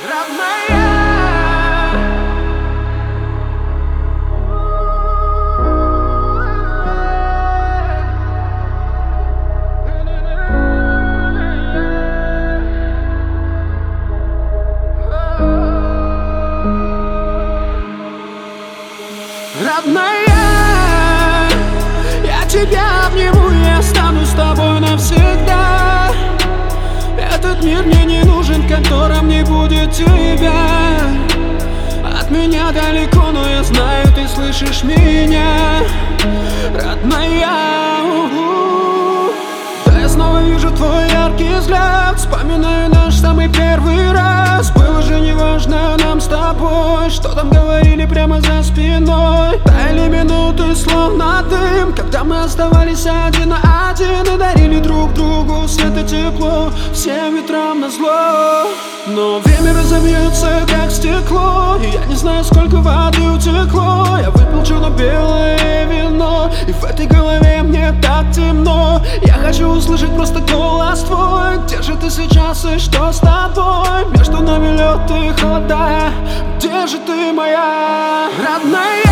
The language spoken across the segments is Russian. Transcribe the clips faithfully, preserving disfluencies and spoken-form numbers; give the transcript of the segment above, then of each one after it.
Родная, я тебя обниму, я останусь с тобой навсегда. Этот мир мне не нужен, в котором не будет тебя. От меня далеко, но я знаю, ты слышишь меня. Родная, у-у-у. Да, я снова вижу твой яркий взгляд, вспоминаю наш самый первый раз. Было же неважно нам с тобой, что там говорили прямо за спиной. Таяли минуты, словно дым, когда мы оставались один на один и дарили друг другу свет и тепло, всем ветрам назло. Но время разобьется, как стекло, и я не знаю, сколько воды утекло. Я выпил черно-белое вино, и в этой голове мне так темно. Я хочу услышать просто голос твой. Где же ты сейчас и что с тобой? Между нами лед и холода. Где же ты, моя родная?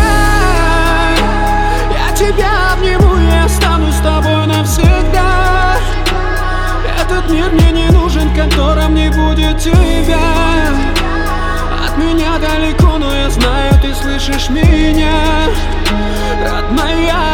Я тебя обниму, я останусь с тобой навсегда. Этот мир мне не нужен, в котором не будет тебя. От меня далеко, но я знаю, ты слышишь меня. Родная.